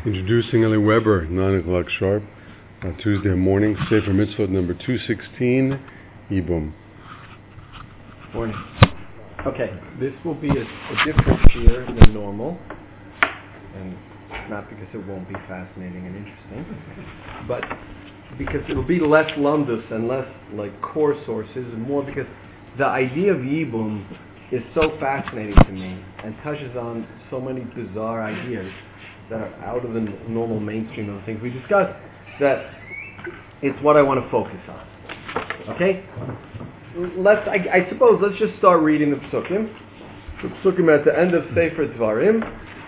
Introducing Eli Weber, 9 o'clock sharp, Tuesday morning, Sefer Mitzvot number 216, Yibum. Morning. Okay, this will be a different year than normal, and not because it won't be fascinating and interesting, but because it'll be less lumdus and less like core sources, and more because the idea of Yibum is so fascinating to me and touches on so many bizarre ideas that are out of the normal mainstream of the things we discuss, that it's what I want to focus on. Okay? I suppose let's just start reading the Psukim. The Psukim at the end of Sefer Dvarim.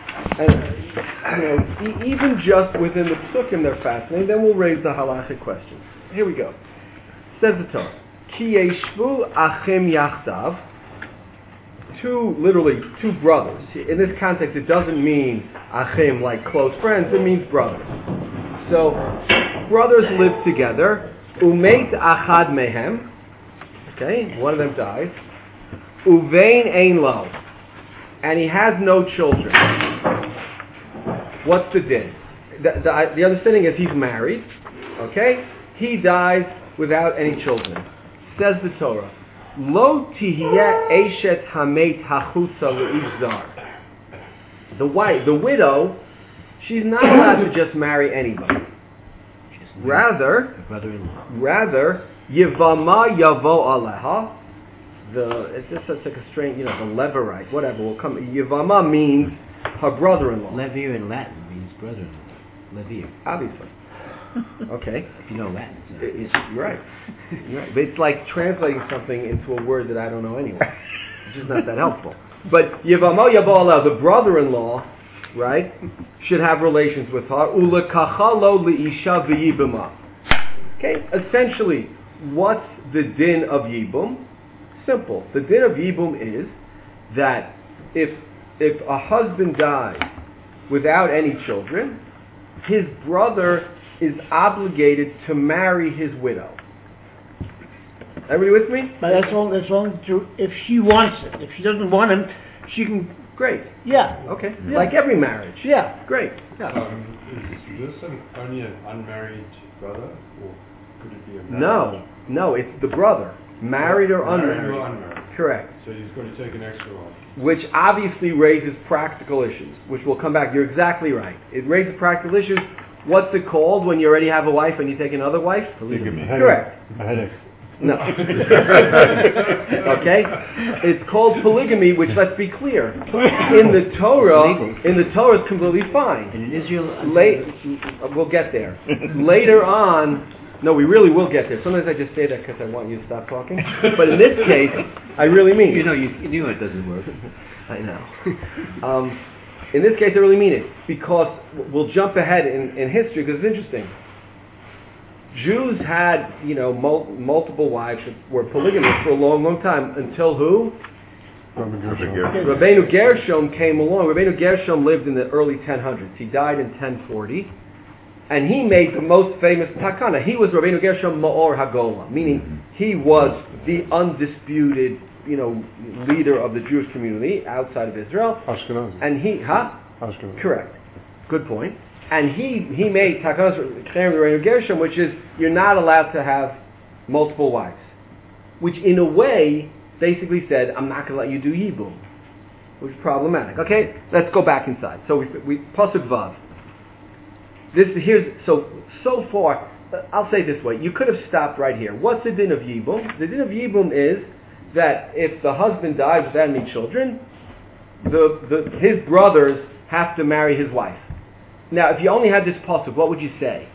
And even just within the Psukim they're fascinating. Then we'll raise the halachic questions. Here we go. Says the Torah, Ki yeshvu achim yachdav. Literally two brothers. In this context, it doesn't mean achim like close friends. It means brothers. So, brothers live together. Umeit achad mehem. Okay, one of them dies. Uvein ein lo, and he has no children. What's the din? The understanding is he's married. Okay, he dies without any children. Says the Torah, Lo tihiyeh eshet hamet hachutza le'ish zar. The wife, the widow, she's not allowed to just marry anybody. Rather, Yivama yavo aleha. It's just such like a strange, the Levirate, whatever will come. Yivama means her brother-in-law. Levir in Latin means brother-in-law. Levir. Obviously. Okay. If you know Latin. You're right. You're right. But it's like translating something into a word that I don't know anyway. It's just not that helpful. But Yivama yavo aleha, the brother-in-law, right, should have relations with her. Ulekacha lo leisha v'yibama. Okay. Essentially, what's the din of Yibum? Simple. The din of Yibum is that if a husband dies without any children, his brother is obligated to marry his widow. Everybody with me? But that's only if she wants it. If she doesn't want him, she can. Great. Yeah. Okay. Yeah. Like every marriage. Yeah. Great. Yeah. Is this only an unmarried brother, or could it be a married? No, it's the brother. Married or unmarried. Married or unmarried. Correct. So he's going to take an extra one. Which obviously raises practical issues, which will come back. You're exactly right. It raises practical issues. What's it called when you already have a wife and you take another wife? Polygamy. Correct. A headache. No. Okay? It's called polygamy, which, let's be clear, in the Torah is completely fine. And in Israel... We'll get there. Later on... No, we really will get there. Sometimes I just say that because I want you to stop talking. But in this case, I really mean it. You know it doesn't work. I know. In this case, I really mean it. Because we'll jump ahead in history because it's interesting. Jews had, multiple wives that were polygamous for a long, long time. Until who? Rabbeinu Gershom came along. Rabbeinu Gershom lived in the early 1000s. He died in 1040. And he made the most famous takana. He was Rabbeinu Gershom Ma'or Hagola, meaning he was the undisputed, leader of the Jewish community outside of Israel. Ashkenazi. And Ashkenazi. Correct. Good point. And he made takanas Rabbeinu Gershom, which is you're not allowed to have multiple wives, which in a way basically said I'm not going to let you do Yibum, which is problematic. Okay, let's go back inside. So we Pasuk Vav. So far, I'll say it this way. You could have stopped right here. What's the din of Yibum? The din of Yibum is that if the husband dies without any children, his brothers have to marry his wife. Now, if you only had this pasuk, what would you say?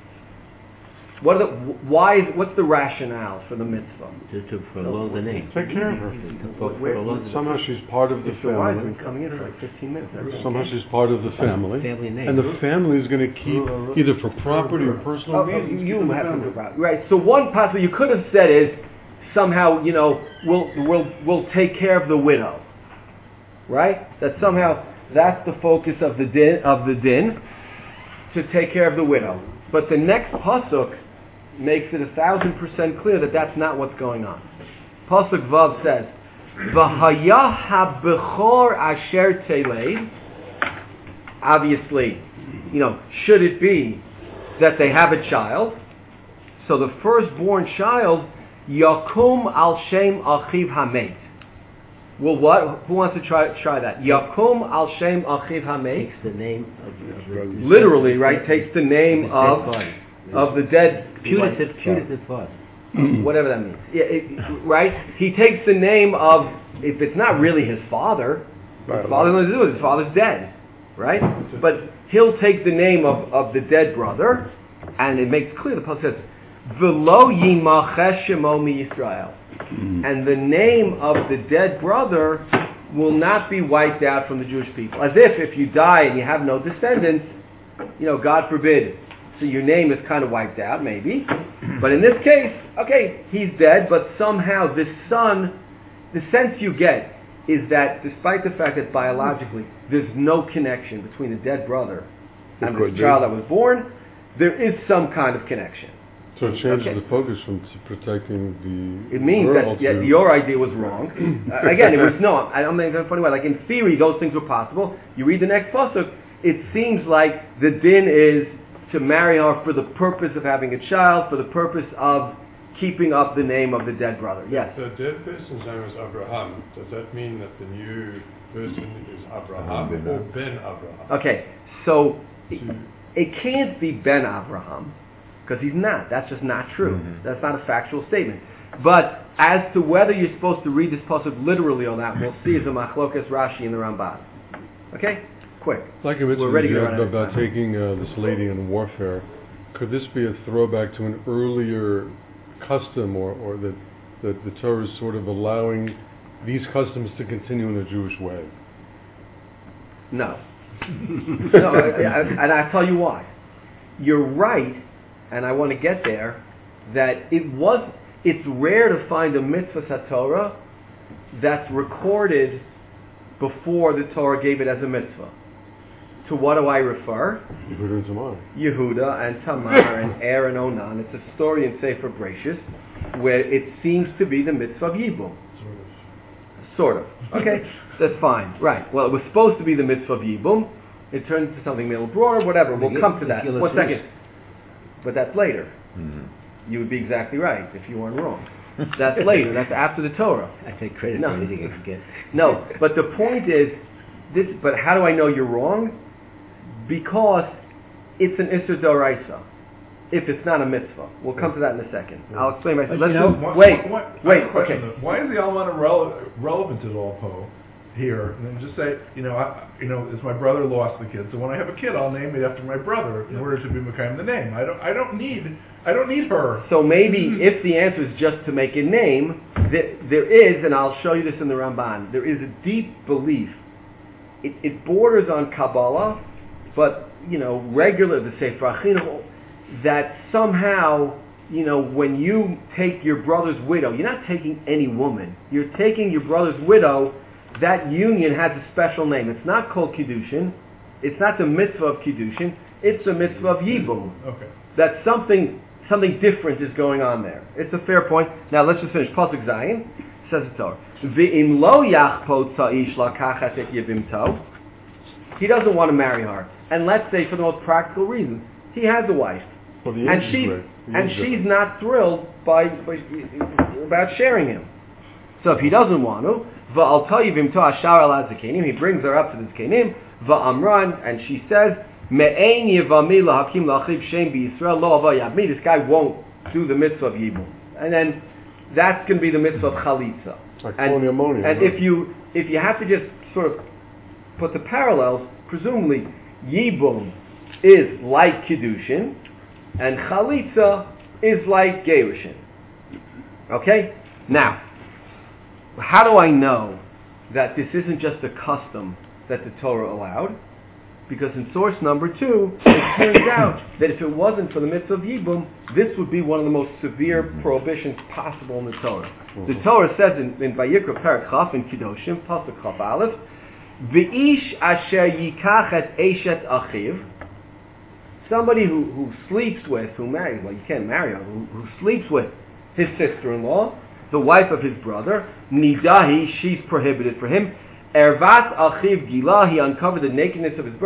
What's the rationale for the mitzvah? To prolong the name. Take care of her. Somehow she's part of the family. Wife been coming in for like 15 minutes. Somehow she's part of the family. Family name. And the family is going to keep, either for property or personal reasons. You have to about right. So one possible you could have said is somehow we'll take care of the widow, right? That somehow that's the focus of the din to take care of the widow. But the next pasuk makes it 1,000% clear that that's not what's going on. Pasuk Vav says, "V'haya habechor asher teleid." Obviously, should it be that they have a child? So the firstborn child, Yakum al Shem Achiv Hamet. Well, what? Who wants to try that? Yakum al Shem Achiv Hamet. Takes the name of the Literally, right? Takes the name of the dead. putative father. Whatever that means. Yeah, right? He takes the name of, if it's not really his father, his father's nothing to do with it. His father's dead, right? But he'll take the name of the dead brother, and it makes clear, the Pasuk says, V'lo yimachesh shemo miYisrael. And the name of the dead brother will not be wiped out from the Jewish people. As if you die and you have no descendants, God forbid, so your name is kind of wiped out, maybe. But in this case, okay, he's dead, but somehow the son, the sense you get is that despite the fact that biologically there's no connection between the dead brother and the child that was born, there is some kind of connection. So it changes the focus from protecting the It means girl that your idea was wrong. Again, it was I'm making a funny way. Like in theory, those things were possible. You read the next pasuk, it seems like the din is to marry her for the purpose of having a child, for the purpose of keeping up the name of the dead brother. Yes? The dead person's name is Abraham. Does that mean that the new person is Abraham or Ben Abraham? Okay, so it can't be Ben Abraham, because he's not. That's just not true. That's not a factual statement. But as to whether you're supposed to read this pasuk literally or not, we'll see as a machlokas Rashi in the Ramban. Okay? Quick. Like a mitzvah We're ready to you go have right about now. taking this lady in warfare, could this be a throwback to an earlier custom, or that the Torah is sort of allowing these customs to continue in the Jewish way? No. No, and I'll tell you why. You're right, and I want to get there, that it's rare to find a mitzvah satorah that's recorded before the Torah gave it as a mitzvah. To what do I refer? Yehuda and Tamar. Yehuda and Tamar and Er and Onan. It's a story in Sefer Bereshis where it seems to be the mitzvah of Yibum. Sort of. Okay, that's fine. Right. Well, it was supposed to be the mitzvah of Yibum. It turned into something a little broader, whatever. We'll come to that. 1 second. But that's later. You would be exactly right if you weren't wrong. That's later. That's after the Torah. I take credit for anything I forget. No, but the point is, but how do I know you're wrong? Because it's an Isser D'Oraisa. If it's not a mitzvah. We'll come to that in a second. I'll explain myself. Wait. Okay. Why is the almana relevant at all, Poe? Here, and then just say, as my brother lost the kid, so when I have a kid, I'll name it after my brother in order to be Mekayim the name. I don't need her. So maybe if the answer is just to make a name, there is, and I'll show you this in the Ramban. There is a deep belief. It borders on Kabbalah, but regular the Sefer Achinu, that somehow when you take your brother's widow, you're not taking any woman. You're taking your brother's widow. That union has a special name. It's not called Kiddushin. It's not the mitzvah of Kiddushin. It's the mitzvah of Yibum. Okay. That something different is going on there. It's a fair point. Now let's just finish. Pasuk Zayin says the Torah. V'im lo yachpot sa'ish lakachat et yevimto. He doesn't want to marry her. And let's say for the most practical reason, he has a wife. Well, the And age is she's great. The and age she's difference. not thrilled about sharing him. So if he doesn't want to, va'al tayivim to ashar al zakenim, he brings her up to the zakenim, va'amran, and she says, me'ein yevami lahakim lachiv shem b'Yisrael lo ava yavmi. This guy won't do the mitzvah of yibum, and then that's going to be the mitzvah of chalitza. Like And ammonia. if you have to just sort of put the parallels, presumably yibum is like kiddushin, and chalitza is like gerushin. Okay? Now, how do I know that this isn't just a custom that the Torah allowed? Because in source number 2, it turns out that if it wasn't for the mitzvah of Yibum, this would be one of the most severe prohibitions possible in the Torah. The Torah says in Vayikra Perek Chaf in Kedoshim, Pasuk Chaf Aleph, V'ish asher yikach et eshet achiv, somebody who sleeps with, who marries, well you can't marry her, who sleeps with his sister-in-law, the wife of his brother, Nidahi, she's prohibited for him. Ervat achiv gila, he uncovered the nakedness of his brothers.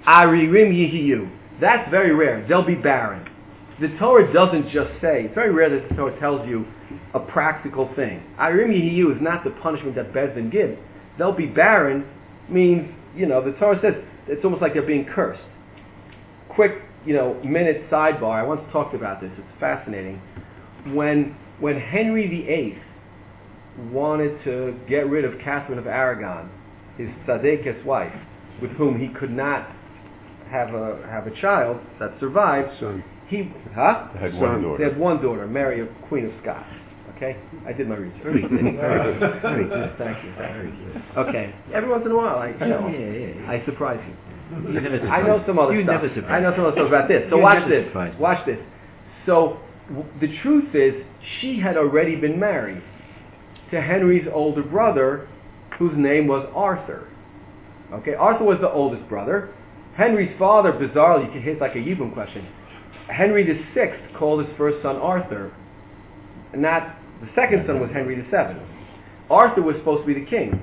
Aririm yihiyu. That's very rare. They'll be barren. The Torah doesn't just say, it's very rare that the Torah tells you a practical thing. Aririm yihiyu is not the punishment that Beis Din gives. They'll be barren means, the Torah says it's almost like they're being cursed. Quick, minute sidebar. I once talked about this. It's fascinating. When Henry VIII wanted to get rid of Catherine of Aragon, his tzaddikus wife, with whom he could not have a child that survived, Son. He Had one daughter. They had one daughter, Mary, Queen of Scots. Okay, I did my research. Very good. Very good. Thank you. Very good. Okay, every once in a while, Yeah. I surprise you. You never surprise. I know some other You stuff. never surprise. I know some other stuff about this. So You watch never this. surprise me. Watch this. So the truth is, she had already been married to Henry's older brother, whose name was Arthur. Okay, Arthur was the oldest brother. Henry's father, bizarrely, you can hit like a Yibum question. Henry VI called his first son Arthur. Not the second son was Henry VII. Arthur was supposed to be the king.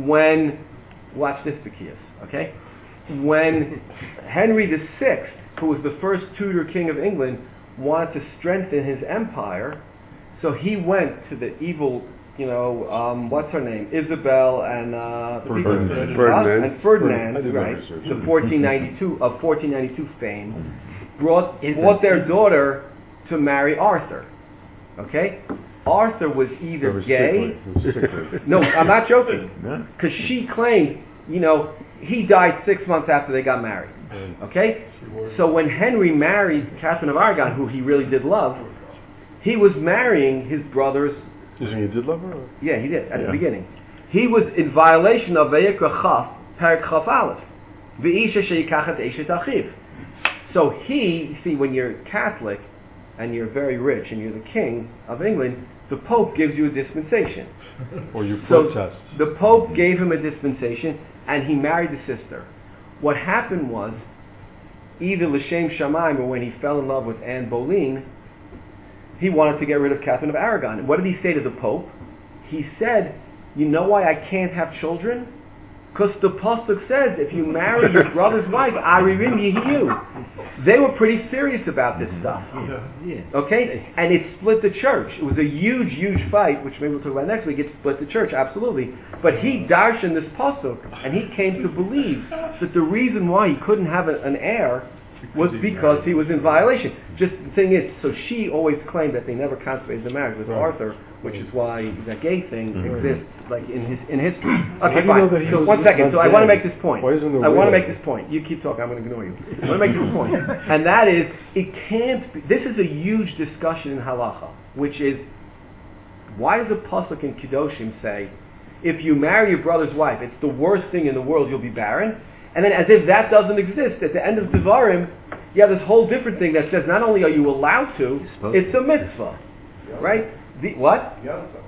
Watch this, Zacchaeus, okay? When Henry VI, who was the first Tudor king of England, wanted to strengthen his empire, so he went to the evil, what's her name? Isabel and Ferdinand, I did my right? research. The 1492 fame, brought their daughter to marry Arthur. Okay? Arthur was either gay. No, I'm not joking. Because she claimed, he died 6 months after they got married. Okay? So when Henry married Catherine of Aragon, who he really did love, he was marrying his brother's... You think he did love her? Or? Yeah, he did, at the beginning. He was in violation of Vayikra Chaf, Perek Chaf Aleph. V'isha she'yikachat eshet achiv. So when you're Catholic, and you're very rich, and you're the king of England, the Pope gives you a dispensation. Or you So protest. the Pope gave him a dispensation, and he married the sister. What happened was, either L'Shem Shamayim, or when he fell in love with Anne Boleyn, he wanted to get rid of Catherine of Aragon. And what did he say to the Pope? He said, you know why I can't have children? Because the Pasuk says, if you marry your brother's wife, Aririm Yehiyu. They were pretty serious about this stuff. Yeah. Okay? And it split the church. It was a huge, huge fight, which maybe we'll talk about next week. It split the church, absolutely. But he darshan this Pasuk, and he came to believe that the reason why he couldn't have an heir was because he was in violation. Just the thing is, so she always claimed that they never consummated the marriage with Arthur, which is why that gay thing exists, like in history. Okay, do you know that he fine. was 1 second. So I want to make this point. Why isn't there I want to way? make this point. You keep talking. I'm going to ignore you. I want to make this point, and that is, it can't be. This is a huge discussion in halacha, which is, why does the pasuk in Kedoshim say, if you marry your brother's wife, it's the worst thing in the world, you'll be barren? And then, as if that doesn't exist, at the end of Devarim, you have this whole different thing that says not only are you allowed to, it's a mitzvah, right? What? Yalta.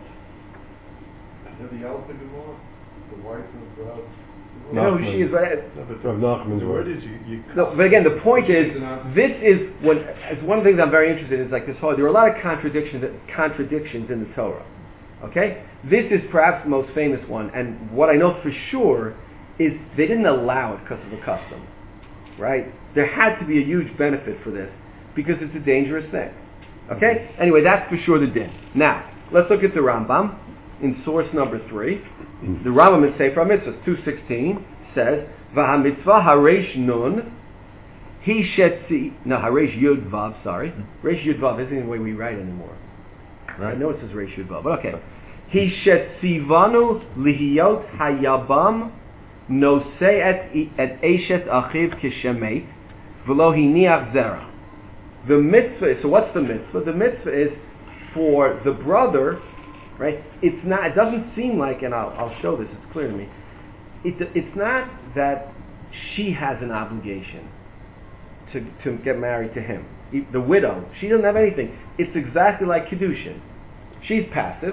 The Yalta Gemara, the wife of No, she is. Rav Nachman's the word. word is you No, but again, the point is, this is as one of the things I'm very interested in is like this whole. There are a lot of contradictions in the Torah. Okay, this is perhaps the most famous one, and what I know for sure is they didn't allow it because of a custom, right? There had to be a huge benefit for this because it's a dangerous thing. Okay? Anyway, that's for sure the din. Now, let's look at the Rambam in source number 3. The Rambam in Sefer HaMitzvahs 2:16 says, "V'hamitzvah hareish nun he shetzi." No, hareish yud vav. Sorry, reish yud vav isn't the way we write anymore. Right? I know it says reish yud vav, but okay. He shetzivanu lihiyot hayabam nosei et eshet achiv kishemet v'lo hiniach zera. The mitzvah is, so what's the mitzvah? The mitzvah is for the brother, right? It's not, it doesn't seem like, and I'll show this, it's clear to me. It's not that she has an obligation to get married to him. The widow, she doesn't have anything. It's exactly like Kedushin. She's passive.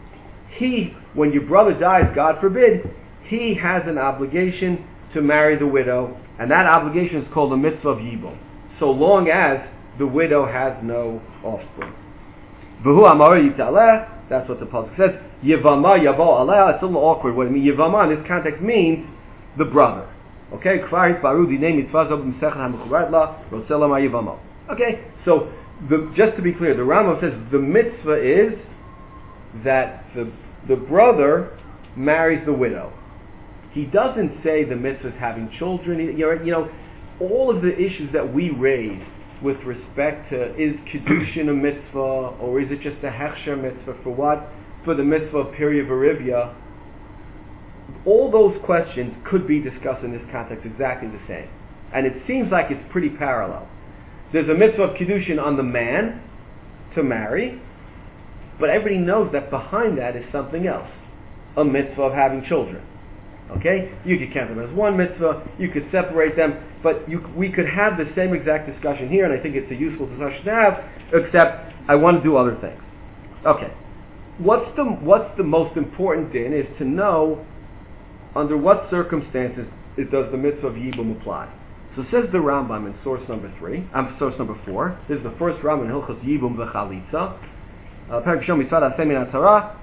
When your brother dies, God forbid, he has an obligation to marry the widow, and that obligation is called the mitzvah of Yibum, so long as the widow has no offspring. V'hu amar yitaleh, that's what the pasuk says. Yevama yavo aleh, it's a little awkward what it means. Yevama in this context means the brother. Okay, kvar hitbaru dinei mitzvah zo b'mesechah hamechubaret la rotzeh lomar yivamo. Okay, so just to be clear, the Rambam says the mitzvah is that the brother marries the widow. He doesn't say the mitzvah is having children. All of the issues that we raise with respect to is Kiddushin a mitzvah, or is it just a Hechsher mitzvah, for what? For the mitzvah of Pirya V'Rivya. All those questions could be discussed in this context exactly the same. And it seems like it's pretty parallel. There's a mitzvah of Kiddushin on the man to marry, but everybody knows that behind that is something else. A mitzvah of having children. Okay? You could count them as one mitzvah, you could separate them, but we could have the same exact discussion here, and I think it's a useful discussion to have, except I want to do other things. Okay. What's the most important thing is to know under what circumstances does the mitzvah of Yibum apply. So says the Rambam in source number 4. This is the first Rambam in Hilchos Yibum v'Chalitza. Perek Shom Mitzvah Aseh Min HaTorah.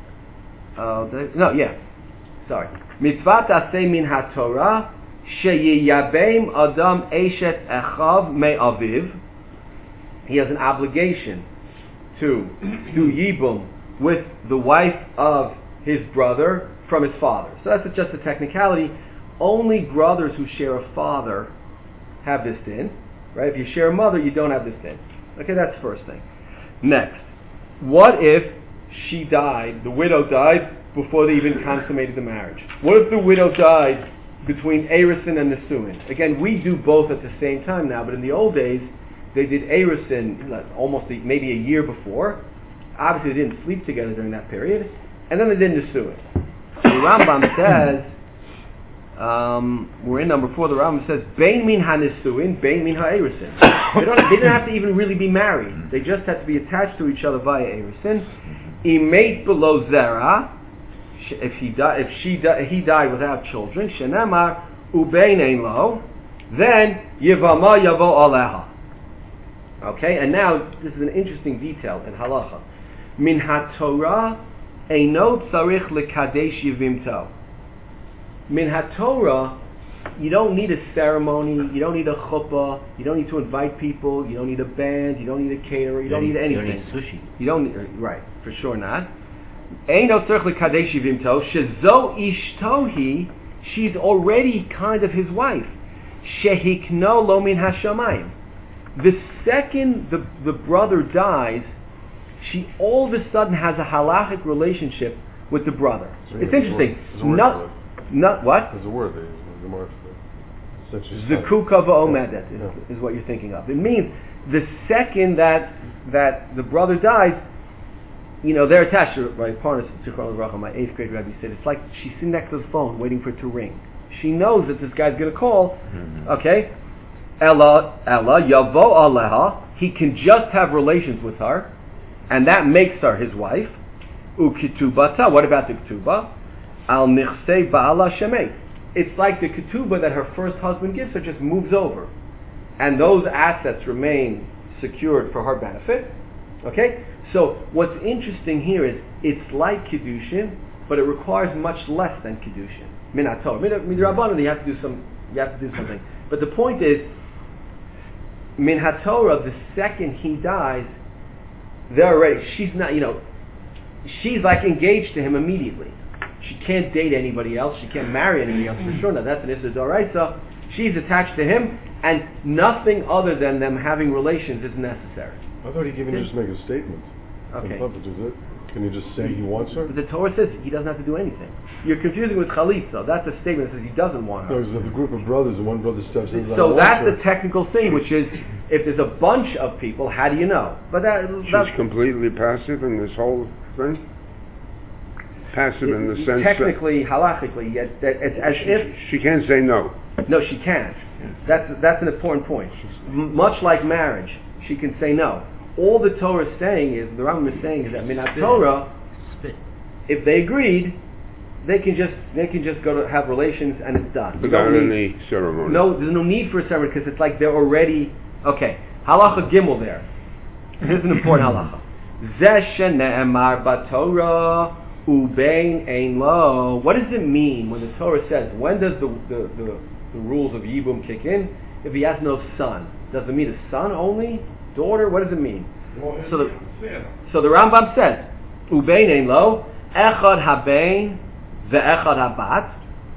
Mitzvah Aseh Min HaTorah sheyiyabeim Adam Eshet Echav Me'aviv. He has an obligation to do Yibum with the wife of his brother from his father. So that's just a technicality. Only brothers who share a father have this din, right? If you share a mother, you don't have this din. Okay, that's the first thing. Next, what if she died, the widow died, before they even consummated the marriage? What if the widow died between Erusin and Nesuin? Again, we do both at the same time now, but in the old days, they did Erusin maybe a year before. Obviously, they didn't sleep together during that period, and then they did Nesuin. So the Rambam says, we're in number 4, the Rambam says, Bein min ha-Nesuin, bein min ha-Erusin. They didn't have to even really be married. They just had to be attached to each other via Erusin. Imeit below Zera, if he died without children, Shenemar ubein ein lo, then Yivama yavo aleha. Okay, and now this is an interesting detail in halacha. Min ha-Torah eino tzarich lekadesh yivimto. Min ha-Torah, you don't need a ceremony, you don't need a chuppah, you don't need to invite people, you don't need a band, you don't need a caterer, you don't need anything. You don't need sushi. You don't need, right, for sure not. Eino tzarich lekadesh yivimto, shezo ishtohi, she's already kind of his wife. Shehikno lo min hashamayim. The second the brother dies, she all of a sudden has a halachic relationship with the brother. It's interesting. Not what? There's a word there. Zekuka v'omedet is what you're thinking of. It means the second that the brother dies, they're attached to, right? Parnas Zichron L'Bracha, my 8th grade rabbi said, it's like she's sitting next to the phone waiting for it to ring. She knows that this guy's going to call. Okay? Ella yavo aleha. He can just have relations with her, and that makes her his wife. Ukitubata. What about the ketubah? Al nichsei ba'ala shemei. It's like the ketubah that her first husband gives her just moves over, and those assets remain secured for her benefit. Okay. So what's interesting here is it's like kiddushin, but it requires much less than kiddushin. Minator. Midrabanan, you have to do something. But the point is, Min HaTorah, the second he dies, she's not, she's like engaged to him immediately. She can't date anybody else. She can't marry anybody else for sure. Now that's an Issa D'Oraisa. She's attached to him, and nothing other than them having relations is necessary. I thought he can just make a statement. Okay. Can he just say he wants her? But the Torah says he doesn't have to do anything. You're confusing with Chalitza. That's a statement that says he doesn't want her. No, there's a group of brothers, and one brother steps in. So that's the technical thing, which is, if there's a bunch of people, how do you know? But she's completely passive in this whole thing? Passive in the sense technically, halachically, it's as if... She can't say no. No, she can't. That's an important point. Much like marriage, she can say no. All the Torah is saying is, the Rambam is saying is that Minat Torah, if they agreed, they can just go to have relations and it's done. Without any ceremony. No, there's no need for a ceremony because it's like they're already, okay. Halacha Gimel there. Here's an important halacha. Zeh shene'emar b'Torah ubein ein lo. What does it mean when the Torah says, when does the the rules of Yibum kick in. If he has no son, does it mean a son only? Daughter? What does it mean? So the Rambam says, Ubein lo, echad habein, ve'echad habat.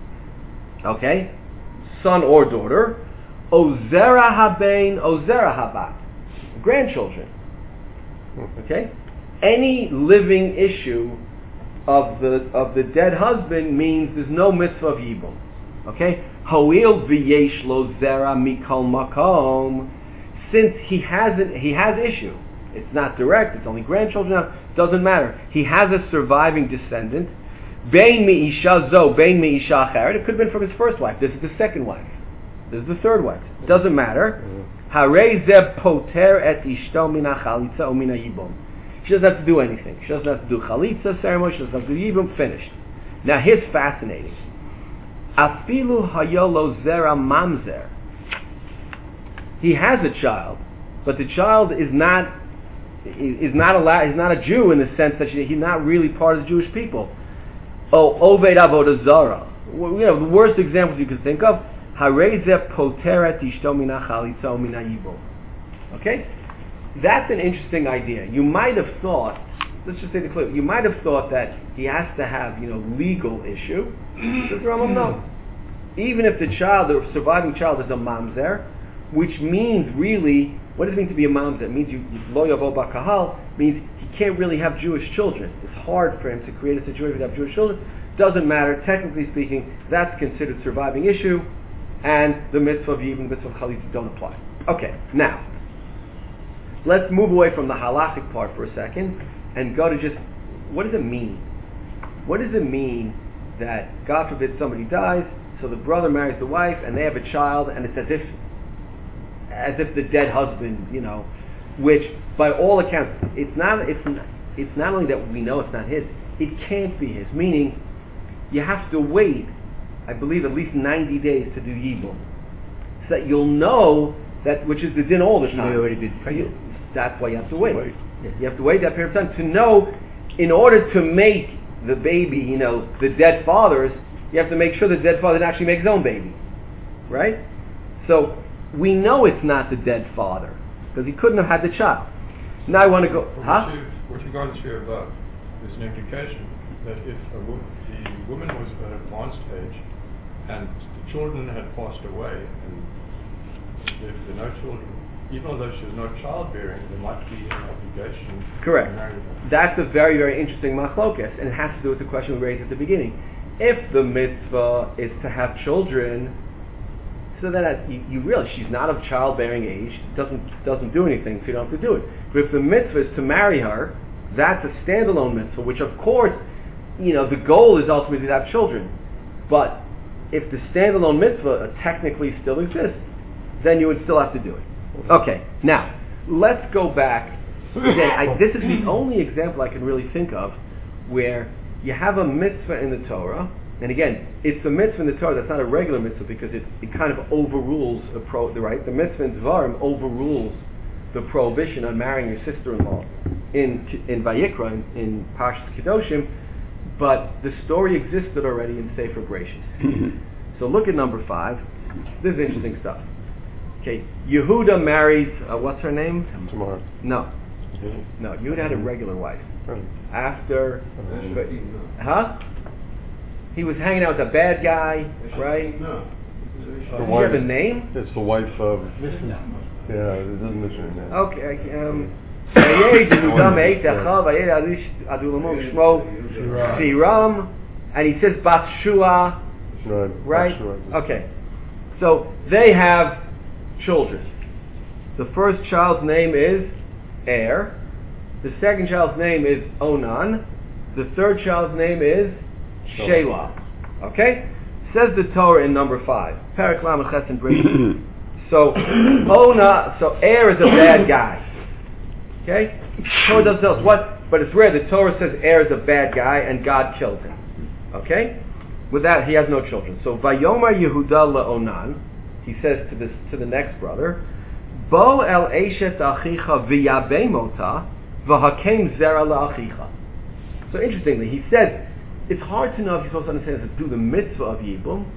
Okay? Son or daughter. Ozera habein, ozera habat. Grandchildren. Okay? Any living issue of the dead husband means there's no mitzvah of Yibum. Okay? Ho'il v'yesh lo zera mikol makom. Since he has issue, it's not direct, it's only grandchildren now, doesn't matter. He has a surviving descendant. Bein mi'isha zo, bein mi'isha acheret. It could have been from his first wife. This is the second wife. This is the third wife. Doesn't matter. Harei zeh poter et ishto mina chalitza o mina yibum. She doesn't have to do anything. She doesn't have to do chalitza ceremony. She doesn't have to do yibum. Finished. Now here's fascinating. Afilu hayolo zera mamzer. He has a child, but the child is not allowed. He's not a Jew in the sense that he's not really part of the Jewish people. Oh, oved avodah zara. The worst examples you can think of. Harei zeh poteret ishto mina chalitza o mina yibum. Okay, that's an interesting idea. You might have thought. Let's just say the clear. You might have thought that he has to have legal issue. The Rambam no. Even if the surviving child is a mamzer, which means really, what does it mean to be a mamzer? It means lo yavo bakahal, means he can't really have Jewish children. It's hard for him to create a situation to have Jewish children. Doesn't matter, technically speaking, that's considered surviving issue, and the mitzvah of Yibum, the mitzvah of Chalitza don't apply. Okay, now, let's move away from the halachic part for a second, and go to just, what does it mean? What does it mean that, God forbid, somebody dies, so the brother marries the wife, and they have a child, and it's as if the dead husband, which by all accounts, it's not only that we know it's not his, it can't be his, meaning you have to wait, I believe, at least 90 days to do Yibum, so that you'll know that, which is the din all the time. That's why you have to wait. You have to wait that period of time to know, in order to make the baby, the dead father's, you have to make sure the dead father didn't actually make his own baby. Right? So, we know it's not the dead father, because he couldn't have had the child. Now I want to go... What you got to share above is an implication that if the woman was of an advanced age, and the children had passed away, and if there are no children, even although she was not childbearing, there might be an obligation Correct. to marry her. That's a very, very interesting machlokes, and it has to do with the question we raised at the beginning. If the mitzvah is to have children, so that you realize she's not of childbearing age, doesn't do anything, so you don't have to do it. But if the mitzvah is to marry her, that's a standalone mitzvah, which of course, the goal is ultimately to have children. But if the standalone mitzvah technically still exists, then you would still have to do it. Okay, now, let's go back. Again, this is the only example I can really think of where you have a mitzvah in the Torah, and again, it's a mitzvah in the Torah that's not a regular mitzvah because it kind of overrules the mitzvah in Dvarim overrules the prohibition on marrying your sister-in-law in Vayikra, in Parshas Kedoshim, but the story existed already in Sefer Bereshis. So look at number 5. This is interesting stuff. Okay, Yehuda marries, what's her name? Tamar. No, Yehuda had a regular wife. After, he was hanging out with a bad guy, right? No. Does he have a name? It's the wife of... Yeah, it doesn't mention her name. Okay, Siram, and he says Bathshua, right? Okay, so they have children. The first child's name is Er. The second child's name is Onan. The third child's name is Shelah. Okay? Says the Torah in number 5. Perek Lamed Ches and Bereshit. So Er is a bad guy. Okay? Torah doesn't tell us what, but it's rare. The Torah says Er is a bad guy and God killed him. Okay? With that, he has no children. So Vayomar Yehuda LaOnan, he says to the next brother, Bo el eshet achicha v'yabei mota v'hakem zera la'achicha. So interestingly, he says, it's hard to know if you're supposed to understand to do the mitzvah of Yibum,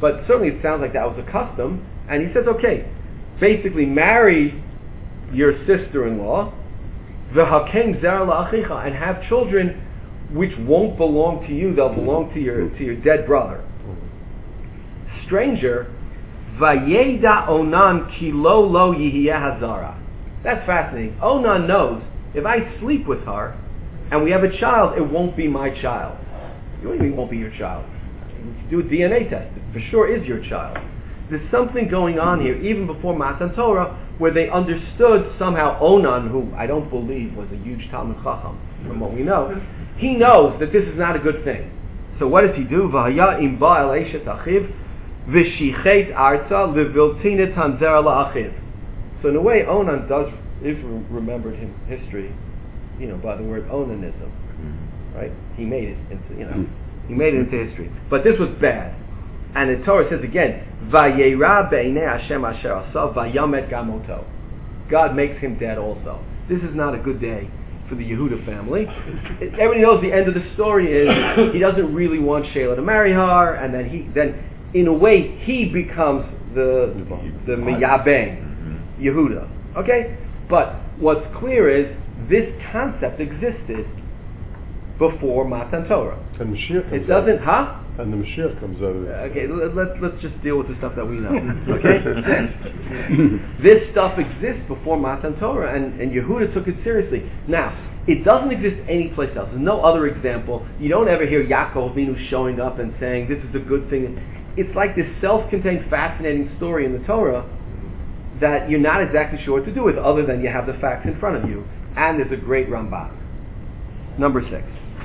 but certainly it sounds like that was a custom. And he says, okay, basically marry your sister-in-law, v'hakem zera la'achicha, and have children which won't belong to you; they'll belong to your dead brother. Stranger, vayeda onan ki lo yihiyeh hazara. That's fascinating. Onan knows if I sleep with her and we have a child, it won't be my child. What do you mean it won't be your child? Do a DNA test. It for sure is your child. There's something going on here, even before Matan Torah, where they understood somehow Onan, who I don't believe was a huge Talmud Chacham, from what we know, he knows that this is not a good thing. So what does he do? V'haya im ba'al eshet achiv v'shichet arza leviltinet hanzera la'achiv. So in a way, Onan is remembered in history, by the word Onanism, right? He made it into, he made it into history. But this was bad. And the Torah says again, Vayera be'inei Hashem asher asa vayamet gamoto. God makes him dead also. This is not a good day for the Yehuda family. Everybody knows the end of the story is he doesn't really want Sheila to marry her, and then in a way he becomes the Miyabeng, Yehuda. Okay? But what's clear is this concept existed before Matan Torah. And Mashiach comes it doesn't, And the Mashiach comes out of it. Okay, let's just deal with the stuff that we know. Okay? This stuff exists before Matan Torah, and Yehuda took it seriously. Now, it doesn't exist anyplace else. There's no other example. You don't ever hear Yaakov Avinu showing up and saying, this is a good thing. It's like this self-contained, fascinating story in the Torah that you're not exactly sure what to do with, other than you have the facts in front of you. And there's a great Ramban. Number 6.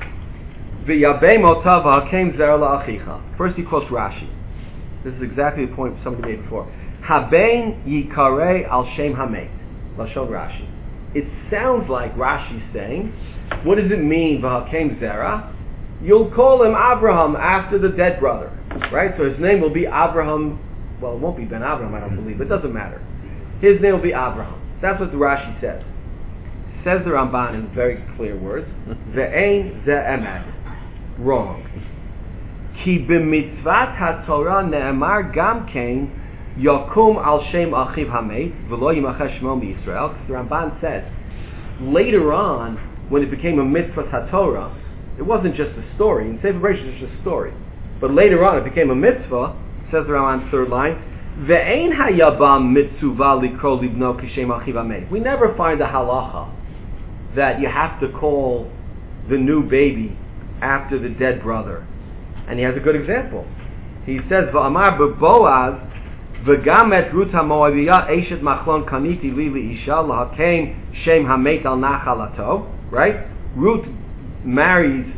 First he quotes Rashi. This is exactly the point somebody made before. Haben yikare al shem hamet. Lashon Rashi. It sounds like Rashi's saying, what does it mean, v'hakem zera? You'll call him Abraham after the dead brother. Right? So his name will be Abraham. Well, it won't be Ben Abraham, I don't believe. It doesn't matter. His name will be Abraham. That's what the Rashi says. Says the Ramban in very clear words. Ve'ein ze emet. Wrong. Ki b'mitzvat haTorah ne'emar gam kein yakum al shem achiv hamet v'lo yimachesh shmo b'Yisrael. The Ramban says later on, when it became a mitzvah haTorah, it wasn't just a story. In Sefer Bereshit, it's just a story. But later on, it became a mitzvah. Says the Ramban, third line. Ve'ein hayabam mitzuvah likro libno kishem achiv hamet. We never find a halacha that you have to call the new baby after the dead brother. And he has a good example. He says, V'amar b'Boaz, v'gam et Ruth ha'Moaviyah eshet machlon kaniti li li'isha lahakem shem hamet al nachalato. Right? Ruth marries,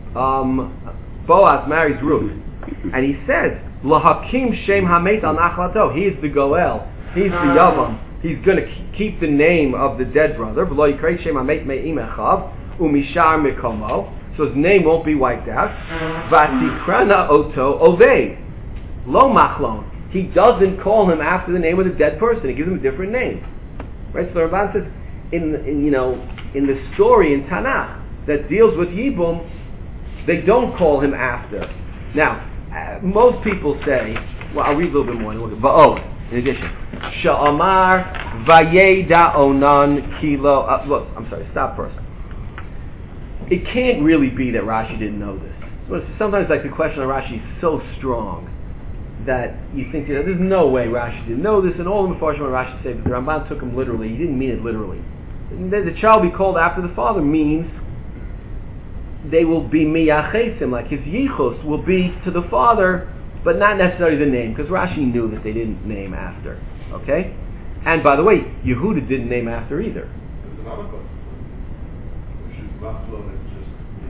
Boaz marries Ruth. And he says, lahakim shem hamet al nachalato. He is the goel. He's the yavam. He's going to keep the name of the dead brother. V'lo yikrei shem hamet me'im echav u'mishar mikomo. So his name won't be wiped out. Vatikrana oto oved. Lo machlon. He doesn't call him after the name of the dead person. He gives him a different name. Right? So the Ramban says, in the story in Tanakh that deals with Yibum, they don't call him after. Now, most people say, well, I'll read a little bit more. Look at Va'od. In addition, Sha'amar Vayeda Onan Kilo. Look, I'm sorry. Stop first. It can't really be that Rashi didn't know this. But sometimes, like, the question on Rashi is so strong that you think, there's no way Rashi didn't know this, and all the Mefarshim on Rashi say, but the Ramban took him literally. He didn't mean it literally. The child be called after the father means they will be miyachesim, like his yichus will be to the father, but not necessarily the name, because Rashi knew that they didn't name after. Okay? And by the way, Yehuda didn't name after either. There's another question. Machlon is just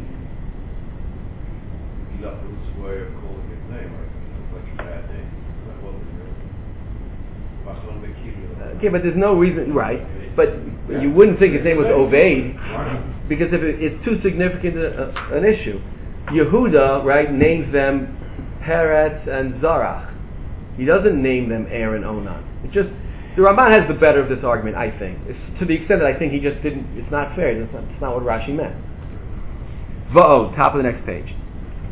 the Yahoo's way of calling his name, like a bad name. That wasn't Machlon Bekili. Okay, but there's no reason, right? But you wouldn't think his name was Oved, because if it's too significant an issue. Yehuda, right, names them Peretz and Zarach. He doesn't name them Er and Onan. The Ramban has the better of this argument, I think. It's to the extent that I think he just didn't, it's not fair, it's not what Rashi meant. Va'od, top of the next page.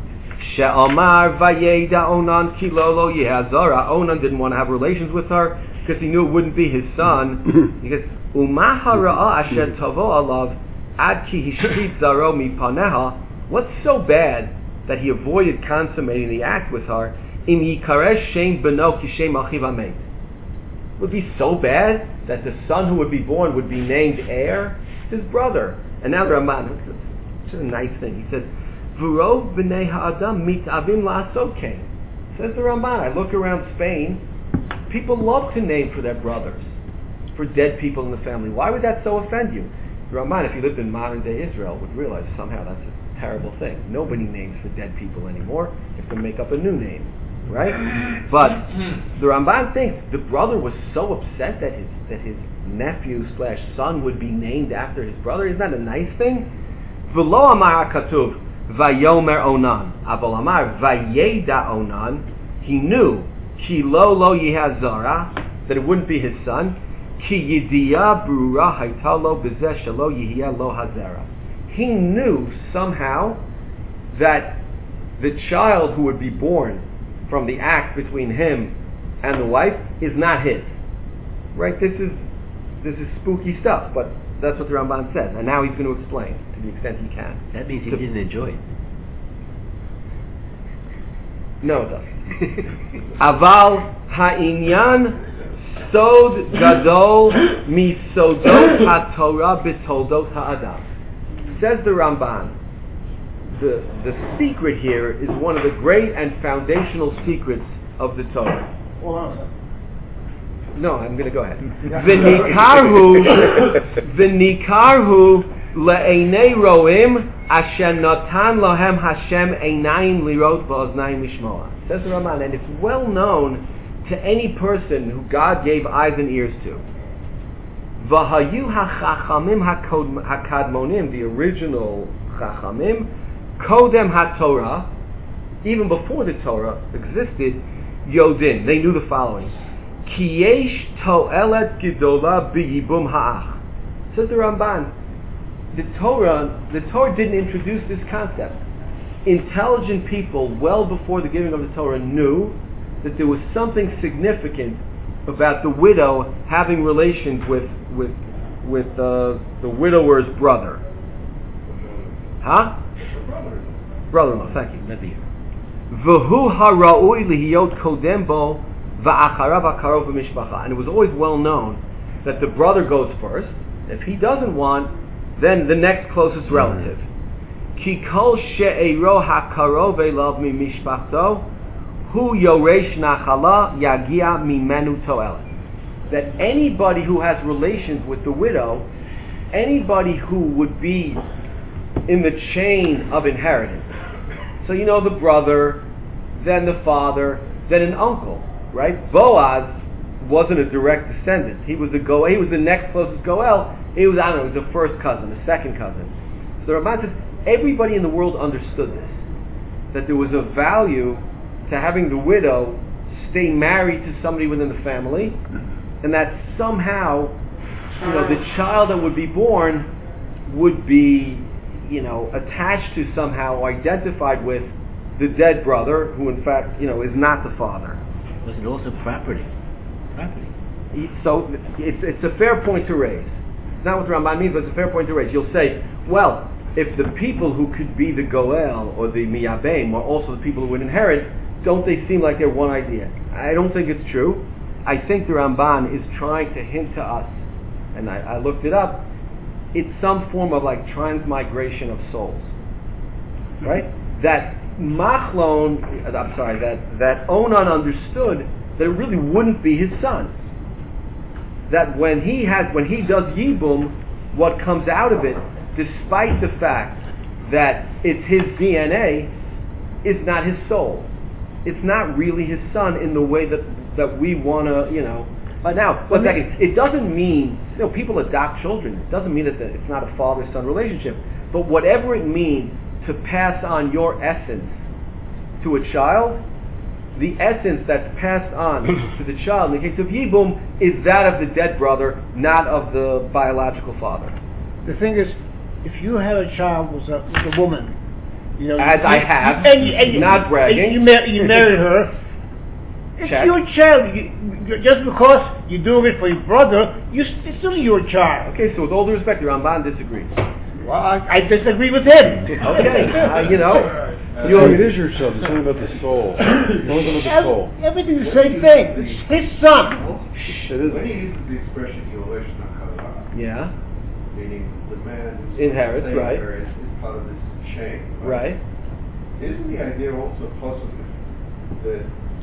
She'amar vayeda Onan kilolo yehazara. Onan didn't want to have relations with her because he knew it wouldn't be his son. He goes, Umahara'a asher tavo alav ad ki hishchit zaro mipaneha. What's so bad that he avoided consummating the act with her? Im yikaresh shem beno ki shem achiv amet. Would be so bad that the son who would be born would be named heir? His brother. And now the Ramban, it's a nice thing. He says, V'rov b'nei ha'adam mit'avim la'asot kein. Says the Ramban, I look around Spain, people love to name for their brothers, for dead people in the family. Why would that so offend you? The Ramban, if you lived in modern day Israel, would realize somehow that's a terrible thing. Nobody names for dead people anymore. You have to make up a new name. Right? But the Ramban thinks the brother was so upset that his nephew / son would be named after his brother. Isn't that a nice thing? V'lo amar ha'katuv vayomer Onan. Aval amar vayeda Onan. He knew ki lo yihazara, that it wouldn't be his son. Ki yidiyah brura hayta lo b'zeh shelo yihiyah lo hazera. He knew somehow that the child who would be born from the act between him and the wife is not his. Right? This is spooky stuff, but that's what the Ramban says. And now he's going to explain to the extent he can. That means he didn't enjoy it. No, it doesn't. Aval ha'inyan sod gadol misodot ha'torah b'toldot ha'adam. Says the Ramban, the secret here is one of the great and foundational secrets of the Torah. Hold on a second. No, I'm going to go ahead. V'nikarhu le'einei roim asher natan lohem Hashem einayim lirot v'oznayim lishmoa. Says the Ramban, and it's well known to any person who God gave eyes and ears to. V'hayu ha'chachamim ha'kadmonim, the original chachamim, Kodem HaTorah, even before the Torah existed, Yodin, they knew the following. Ki yesh to'elet gedola b'yibum ha'ach. Says the Ramban, the Torah didn't introduce this concept. Intelligent people, well before the giving of the Torah, knew that there was something significant about the widow having relations with the widower's brother. Huh? Brother-in-law, thank you. V'hu hara'ui lihiyot kodem bo va'acharav ha'karov v'mishpacha. And it was always well known that the brother goes first. If he doesn't want, then the next closest relative. Ki kol she'ero ha'karov elav mimishpachto hu yoresh nachala yagia mimenu to'elet. That anybody who has relations with the widow, anybody who would be in the chain of inheritance. So the brother, then the father, then an uncle, right? Boaz wasn't a direct descendant. He was the next closest Goel. He was the first cousin, the second cousin. So the Ramban says everybody in the world understood this, that there was a value to having the widow stay married to somebody within the family, and that somehow, the child that would be born would be attached to somehow, or identified with the dead brother, who in fact, is not the father. Was it also property? So it's a fair point to raise. It's not what the Ramban means, but it's a fair point to raise. You'll say, well, if the people who could be the Goel or the Miyabim are also the people who would inherit, don't they seem like they're one idea? I don't think it's true. I think the Ramban is trying to hint to us, and I looked it up, it's some form of like transmigration of souls, right? That that Onan understood that it really wouldn't be his son. That when he does Yibum, what comes out of it, despite the fact that it's his DNA, is not his soul. It's not really his son in the way that we want to, now, one second. It doesn't mean, people adopt children. It doesn't mean that it's not a father-son relationship. But whatever it means to pass on your essence to a child, the essence that's passed on to the child, in the case of Yibum, is that of the dead brother, not of the biological father. The thing is, if you had a child with a woman, You know, As I have, not bragging. And you married her. It's Check. your child. Just because you're doing it for your brother, it's still your child. Okay, so with all due respect, the Ramban disagrees. Well, I disagree with him. Okay, It is your child. It's only about the soul. It's only about the soul. Everything's the same thing. It's his son. It is. When he uses the expression Yoresh Nachala, Yeah, meaning the man who's Inherits, right. is part of this chain, right. Isn't the idea also possible that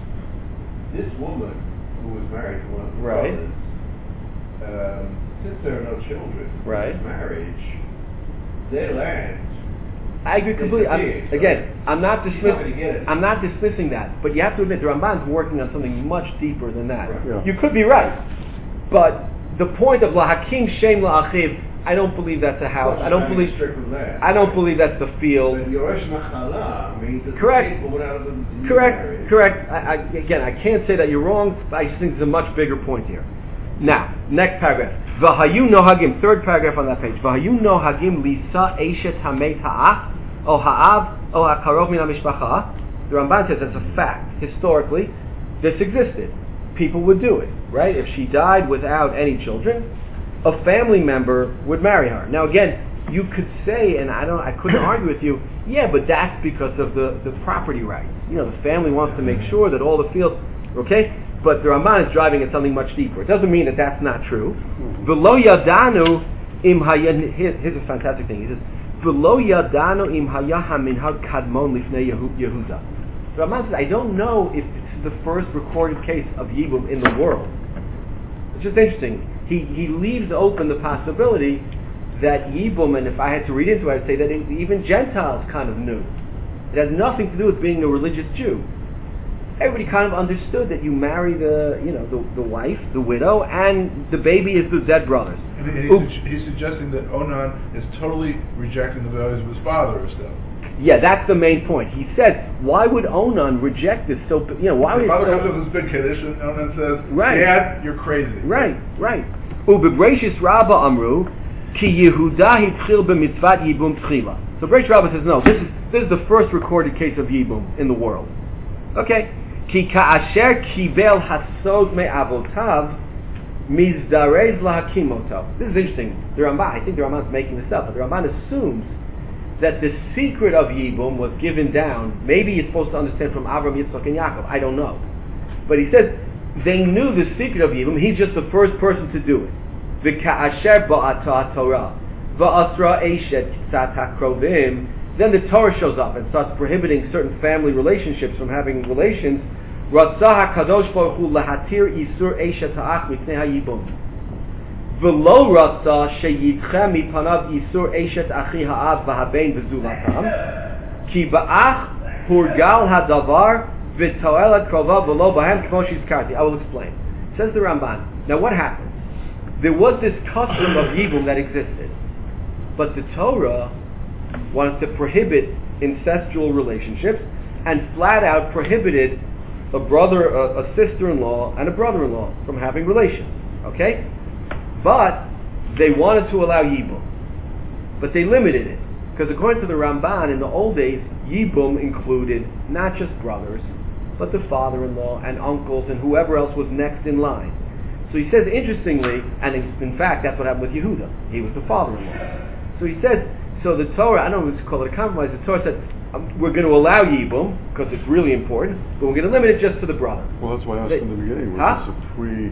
this woman who was married to one of the Right. brothers, since there are no children Right. in this marriage, their land I agree completely. Again, I'm not She's not gonna get dismissing. it. I'm not dismissing that, but you have to admit the Ramban's working on something much deeper than that. Right. Yeah. You could be right, but the point of lahakim shem la'achiv, I don't believe that's a house. I don't believe. I don't believe that's the field. But Yoresh Nachala means that Correct. the people went out of the new Correct. marriage. Correct. Again, I can't say that you're wrong. I just think there's a much bigger point here. Now, next paragraph. V'hayu nohagim. Third paragraph on that page. V'hayu nohagim lisa eshet hamet ha'ach o ha'av o ha'karov min ha'mishpacha. The Ramban says as a fact, historically, this existed. People would do it, right? If she died without any children, a family member would marry her. Now, again, you could say, and I couldn't argue with you. Yeah, but that's because of the property rights. You know, the family wants to make sure that all the fields, okay. But the Ramban is driving at something much deeper. It doesn't mean that that's not true. V'lo yadanu im haya. Here's a fantastic thing. He says, "V'lo yadanu im haya haminhag kadmon lifnei Yehuda." The Ramban says, "I don't know if this is the first recorded case of yibum in the world." It's just interesting. He leaves open the possibility that yibum, and if I had to read into it, I'd say that even Gentiles kind of knew. It has nothing to do with being a religious Jew. Everybody kind of understood that you marry the wife, the widow, and the baby is the dead brothers. And he's suggesting that Onan is totally rejecting the values of his father or stuff. Yeah, that's the main point. He says, why would Onan reject this? Why would the father comes up with this big kiddush and Onan says, Right. Dad, you're crazy. Right. Ubebreshis Rabba Amru, Ki Yehuda hitchil b'mitzvat yibum tchila. So Bresh Rabba says, no, this is the first recorded case of yibum in the world. Okay. Ki ka'asher kibel hasod me'avotav mizdarez lahakimotav. This is interesting. I think the Ramban's making this up, but the Ramban assumes that the secret of Yibum was given down. Maybe you're supposed to understand from Avram, Yitzchak, and Yaakov. I don't know. But he says they knew the secret of Yibum. He's just the first person to do it. V'ka'asher ba'ata Torah va'asra eshet tzat hakrovim. Then the Torah shows up and starts prohibiting certain family relationships from having relations. Ratzah HaKadosh Baruch Hu lahatir isur eshet ha'ach mipnei ha'yibum. V'lo ratzah sheyidcha mipanav isur eshet achi ha'av v'habein v'zulatam. Ki ba'ach hurgal hadavar v'toel ha'krova v'lo b'hem k'mo shizkarti. I will explain. Says the Ramban. Now what happens? There was this custom of yibum that existed, but the Torah wanted to prohibit incestual relationships and flat out prohibited a sister-in-law and a brother-in-law from having relations. Okay? But they wanted to allow yibum. But they limited it. Because according to the Ramban, in the old days, yibum included not just brothers, but the father-in-law and uncles and whoever else was next in line. So he says, interestingly, and in fact, that's what happened with Yehuda. He was the father-in-law. So he says, so the Torah, I don't know if it's called a compromise, the Torah said, we're going to allow Yibum, because it's really important, but we're going to limit it just to the brother. Well, that's why I asked in the beginning, was this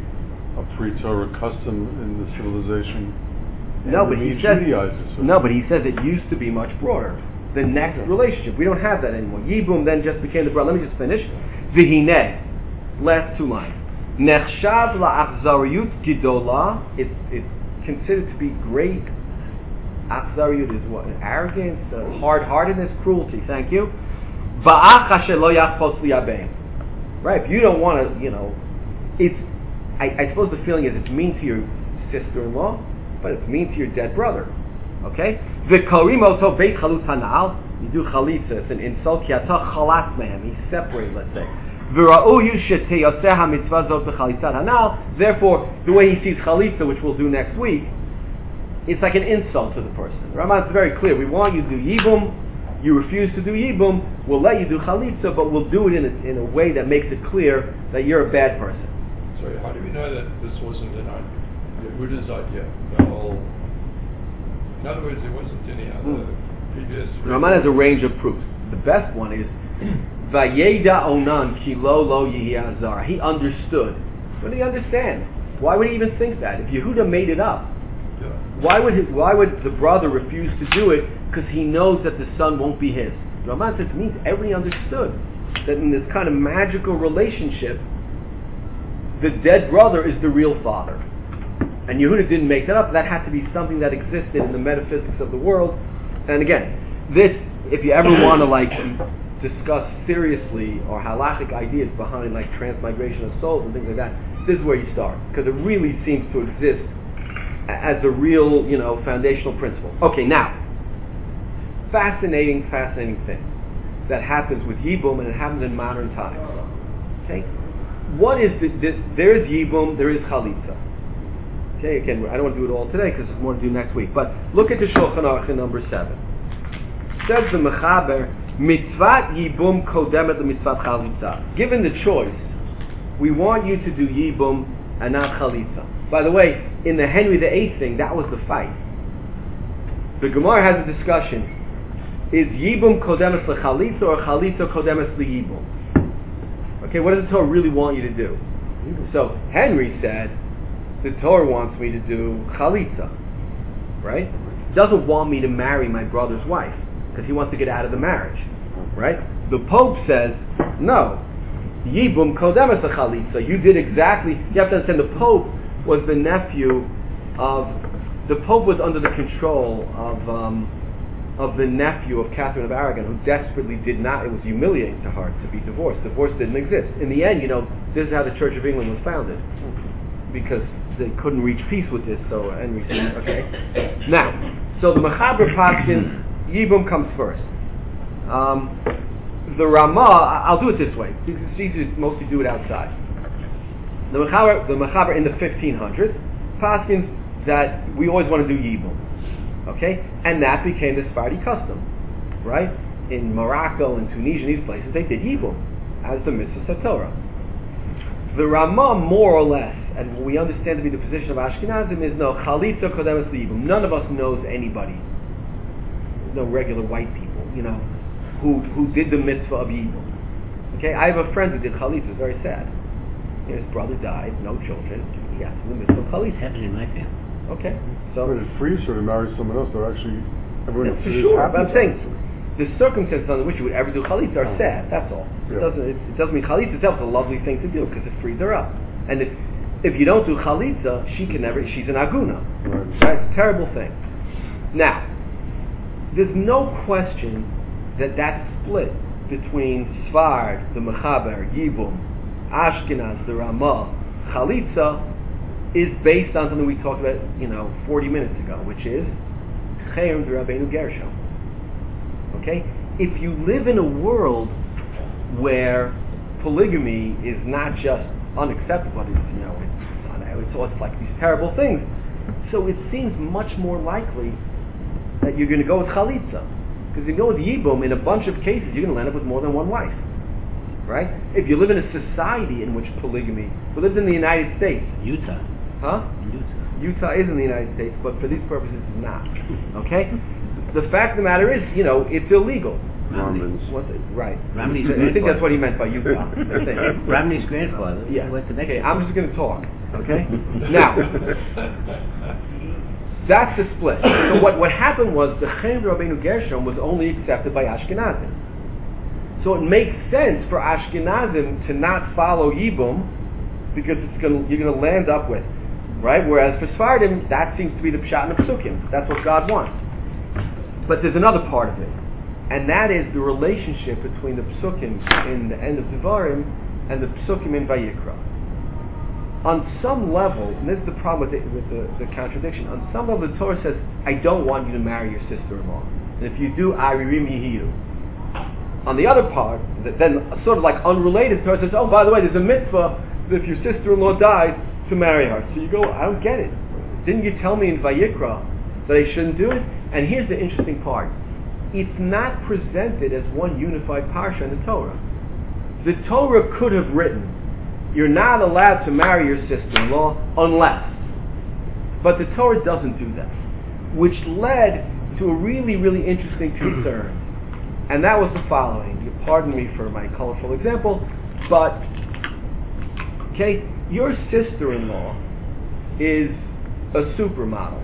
a pre-Torah custom in the civilization? No, but he says, Judaizers, he says it used to be much broader. The next relationship. We don't have that anymore. Yibum then just became the brother. Let me just finish. V'hineh. Last two lines. Nechshav la'achzariyut gidola. It's considered to be great. Achzariyut is what? Arrogance, hard-heartedness, cruelty. Thank you. Va'ach asher lo yachpos liyabein. Right? If you don't want to, it's. I suppose the feeling is it's mean to your sister-in-law, but it's mean to your dead brother. Okay? V'korim oto beit chalutz hanal. You do chalitza. It's an insult. Ki ata chalatz mehem. He's separated, let's say. Therefore, the way he sees chalitza, which we'll do next week, it's like an insult to the person. The Ramban is very clear. We want you to do yibum, you refuse to do Yibum, we'll let you do Chalitza, but we'll do it in a way that makes it clear that you're a bad person. So how do we know that this wasn't the Buddha's idea? The whole. In other words, there wasn't any other previous. Raman has a range of proofs. The best one is Vayeda Onan ki lo yihi azar. He understood. What did he understand? Why would he even think that? If Yehuda made it up, why would the brother refuse to do it? Because he knows that the son won't be his. Raman says it means everybody understood that in this kind of magical relationship, the dead brother is the real father. And Yehuda didn't make that up. That had to be something that existed in the metaphysics of the world. And again, this, if you ever want to discuss seriously or halachic ideas behind transmigration of souls and things like that, this is where you start, because it really seems to exist as a real, foundational principle. Okay, now, fascinating thing that happens with Yibum, and it happens in modern times. Okay, what is there is Yibum, there is Chalitza. Okay, again, I don't want to do it all today because there's more to do next week. But look at the Shulchan Aruch in number 7. Says the Mechaber, Mitzvat Yibum kodemet mitzvat Chalitza. Given the choice, we want you to do Yibum and not Chalitza. By the way, in the Henry VIII thing, that was the fight. The Gemara has a discussion. Is Yibum kodemet Chalitza or Chalitza kodemet Yibum? Okay, what does the Torah really want you to do? So Henry said, the Torah wants me to do Chalitza, right? Doesn't want me to marry my brother's wife because he wants to get out of the marriage, right? The Pope says, no, Yibum kodemes Chalitza. You did exactly. You have to understand, the Pope was the nephew of. The Pope was under the control of the nephew of Catherine of Aragon, who desperately did not. It was humiliating to her to be divorced. Divorce didn't exist. In the end, this is how the Church of England was founded, because they couldn't reach peace with this. So Henry said, okay. Now, so the Mechaber Paschin, Yibum comes first. The Ramah, I'll do it this way. It's easy to mostly do it outside. The Mechaber in the 1500s, Paschin that we always want to do Yibum. Okay? And that became the Sephardi custom. Right? In Morocco and Tunisia and these places, they did Yibum as the mitzvah of Torah. The Ramah, more or less, and what we understand to be the position of Ashkenazim is no, Chalitza kodemes Yibum. None of us knows anybody. There's no regular white people, who did the mitzvah of Yibum. Okay? I have a friend who did Chalitza. It's very sad. His brother died, no children. He has to do the mitzvah of Chalitza. It happened in my family. Okay. So it frees her to marry someone else. So actually, everyone for sure. But I'm saying the circumstances under which you would ever do Chalitza are sad. That's all. Yeah. It doesn't mean Chalitza itself is a lovely thing to do because it frees her up. And if you don't do Chalitza, she's an aguna. Right? It's a terrible thing. Now, there's no question that split between Sfard, the Mechaber, Yibum, Ashkenaz, the Ramah, Chalitza, is based on something we talked about, 40 minutes ago, which is Chayim de Rabbeinu Gershom. Okay? If you live in a world where polygamy is not just unacceptable, it's like these terrible things, so it seems much more likely that you're going to go with Chalitza. Because if you go with Yibum, in a bunch of cases, you're going to end up with more than one wife. Right? If you live in a society in which polygamy, who lives in the United States? Utah. Huh? Utah is in the United States, but for these purposes it's not. Okay? The fact of the matter is, it's illegal. Mormons. Right. Romney's I think that's what he meant by Utah. Romney's grandfather. Yeah. Went to Mexico. Okay, I'm just going to talk. Okay? Now, that's the split. So what happened was the Chaim Rabbeinu Gershom was only accepted by Ashkenazim. So it makes sense for Ashkenazim to not follow Yibum because you're going to land up with, right? Whereas for Sephardim, that seems to be the Pshat and the Psukim. That's what God wants. But there's another part of it, and that is the relationship between the Psukim in the end of Devarim and the Psukim in Vayikra. On some level, and this is the problem with the contradiction, on some level the Torah says, I don't want you to marry your sister-in-law. And if you do, Aririm Yehiyu. On the other part, then sort of like unrelated, the Torah says, oh, by the way, there's a mitzvah that if your sister-in-law dies, to marry her. So you go, I don't get it. Didn't you tell me in Vayikra that I shouldn't do it? And here's the interesting part. it's not presented as one unified parsha in the Torah. The Torah could have written, you're not allowed to marry your sister-in-law unless. But the Torah doesn't do that, which led to a really, really interesting concern. And that was the following. You pardon me for my colorful example, but, okay, your sister-in-law is a supermodel.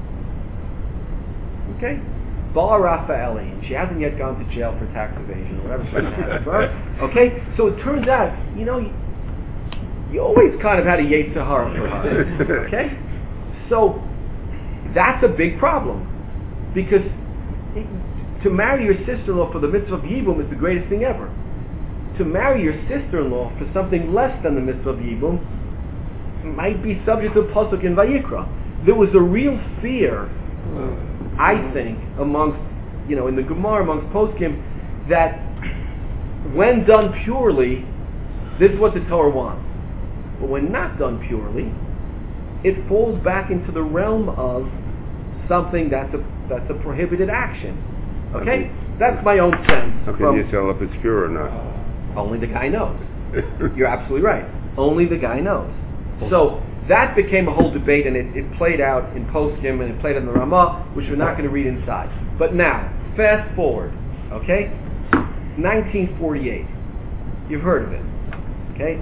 Okay? Bar Raffaeli, and she hasn't yet gone to jail for tax evasion or whatever something happened for her. Okay? So it turns out, you always kind of had a Yetzer Hara for her. Okay? So that's a big problem. Because to marry your sister-in-law for the mitzvah of Yibum is the greatest thing ever. To marry your sister-in-law for something less than the mitzvah of Yibum might be subject to a pasuk in Vayikra. There was a real fear, I think, amongst, in the Gemara, amongst poskim, that when done purely, this is what the Torah wants. But when not done purely, it falls back into the realm of something that's a prohibited action. Okay? That's my own sense. How can you tell if it's pure or not? Only the guy knows. You're absolutely right. Only the guy knows. So that became a whole debate, and it played out in poskim, and it played out in the Ramah, which we're not going to read inside. But now, fast forward, okay? 1948. You've heard of it, okay?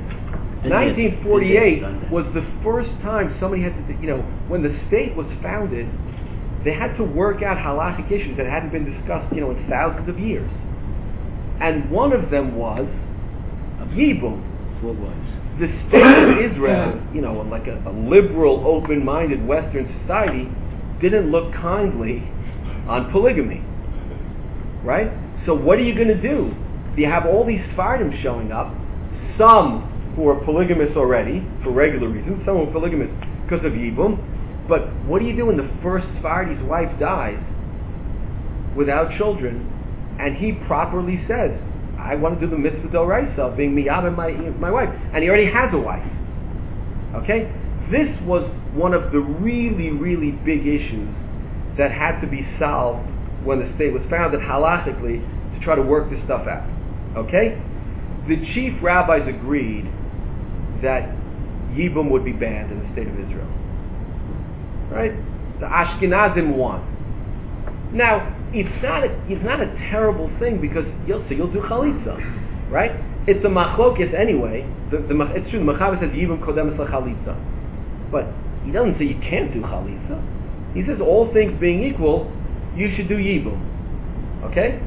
1948 was the first time somebody had to, when the state was founded, they had to work out halachic issues that hadn't been discussed, in thousands of years. And one of them was Yibum. What was? The state of Israel, like a liberal, open-minded Western society, didn't look kindly on polygamy. Right? So what are you going to do? You have all these Sephardim showing up, some who are polygamous already, for regular reasons, some who are polygamous because of Yibum. But what do you do when the first Sephardi's wife dies without children, and he properly says, I want to do the mitzvah d'oraisa of being miyab and my wife, and he already has a wife. Okay? This was one of the really, really big issues that had to be solved when the state was founded halachically to try to work this stuff out. Okay? The chief rabbis agreed that Yibum would be banned in the state of Israel. Right? The Ashkenazim won. Now, it's not a terrible thing because you'll do chalitza, right? It's a machlokes anyway. It's true. The Mechaber says Yibum kodemes lechalitza, but he doesn't say you can't do chalitza. He says all things being equal, you should do Yibum. Okay?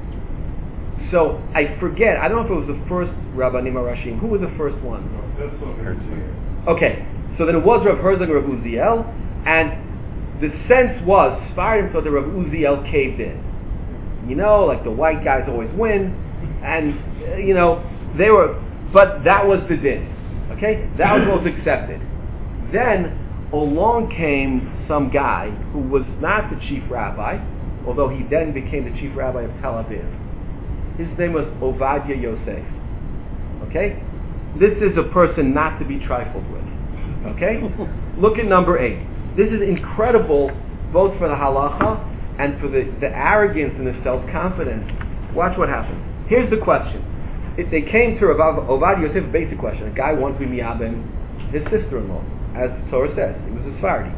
So I forget. I don't know if it was the first Rabbanim Harashim. Who was the first one? That's what Herzl. Okay, so then it was Rav Herzl and Rav Uziel, and the sense was Sephardim thought that Rav Uziel caved in. Like the white guys always win, and they were. But that was the din. Okay, that was what was accepted. Then along came some guy who was not the chief rabbi, although he then became the chief rabbi of Tel Aviv. His name was Ovadia Yosef. Okay? This is a person not to be trifled with. Okay? Look at number 8. This is incredible both for the halacha and for the arrogance and the self-confidence. Watch what happens. Here's the question. They came to Ovadia Yosef, a basic question. A guy wants to be miyabim his sister-in-law, as the Torah says. He was a Sephardi.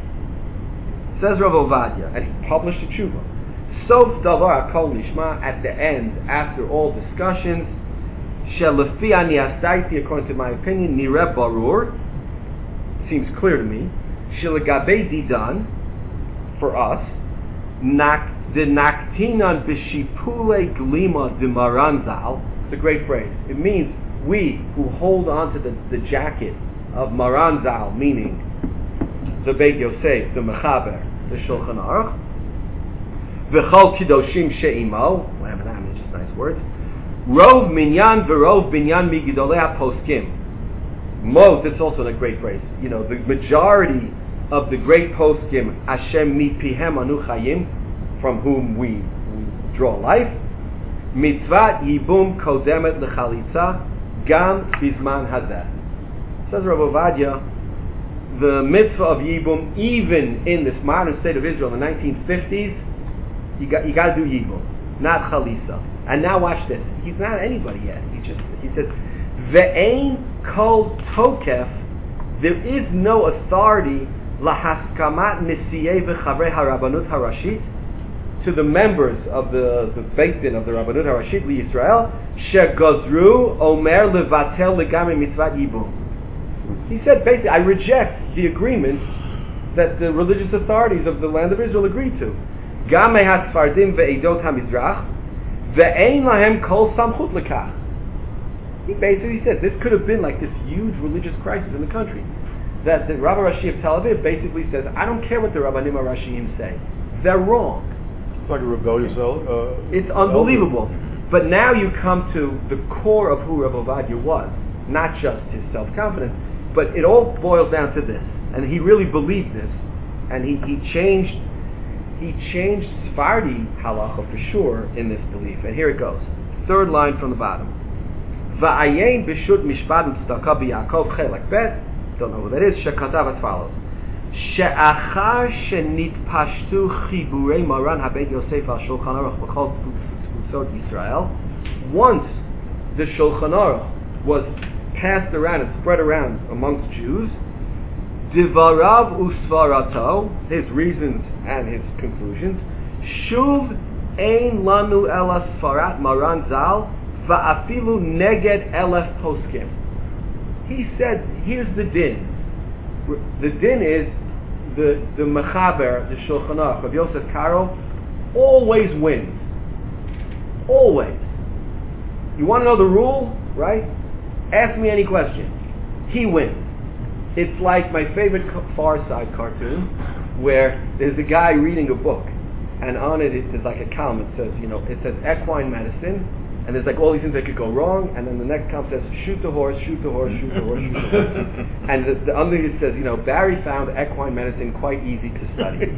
Says Rav Ovadia, and he published a tshuva. Sof davar kol nishma, at the end, after all discussions, shelefi ani asaiti, according to my opinion, nireh barur, seems clear to me, shelegabe didan, for us, de naktinan b'shipule glima de maranzal. It's a great phrase. It means we who hold on to the jacket of maranzal, meaning the Beit Yosef, the Mechaber, the Shulchan Aruch, v'chol kidoshim she'imo, whatever that means, just nice words. Rov minyan v'rov binyan migidolei poskim. Most, it's also a great phrase. The majority of the great poskim, Hashem mipihem anu chayim, from whom we draw life. Mitzvat yibum kodemet lechalitza gam bizman hazeh. Says Rav Ovadia, the mitzvah of Yibum, even in this modern state of Israel in the 1950s, you got to do Yibum. not chalisa. And now watch this. He's not anybody yet. He says, ve'ein kol tokef. There is no authority lahaskamat nisiyei v'chavrei harabanut harashit, to the members of the Beit Din of the Rabbanut Harashit Yisrael, shegazru omer levatel legami mitzvat yibum. He said basically, I reject the agreement that the religious authorities of the land of Israel agreed to. Gamei hasfardim ve'edot hamizrach ve'ein lahem kol samchut lekach. He basically says this could have been like this huge religious crisis in the country. That the Rabbi Rashi of Tel Aviv basically says, I don't care what the Rabbanim Harashiyim say. They're wrong. It's like a rebellious it's unbelievable. But now you come to the core of who Rav Ovadia was. Not just his self-confidence, but it all boils down to this. And he really believed this. And he changed Sephardi halacha for sure in this belief. And here it goes. Third line from the bottom. Va'ayin b'shut mishpat tzedakah b'Yaakov chelak bet. Don't know what that is. Shekatav as follows. She'achar shenitpashtu chiburei Maran HaBeit Yosef al Shulchan Aruch b'chol tfusot Yisrael. Once the Shulchan Aruch was passed around and spread around amongst Jews, divarav usvarato, his reasons and his conclusions, shuv ein lanu ela sfarat Maran Zal va'afilu neged elef poskim. He said, here's the din. The din is the Mechaber, the Shulchan Aruch of Yosef Karo, always wins. Always. You want to know the rule, right? Ask me any question. He wins. It's like my favorite Far Side cartoon, where there's a guy reading a book, and on it there's like a column. It says, it says equine medicine, and there's like all these things that could go wrong, and then the next column says shoot the horse, shoot the horse, shoot the horse, shoot the horse. And the underneath it says, Barry found equine medicine quite easy to study.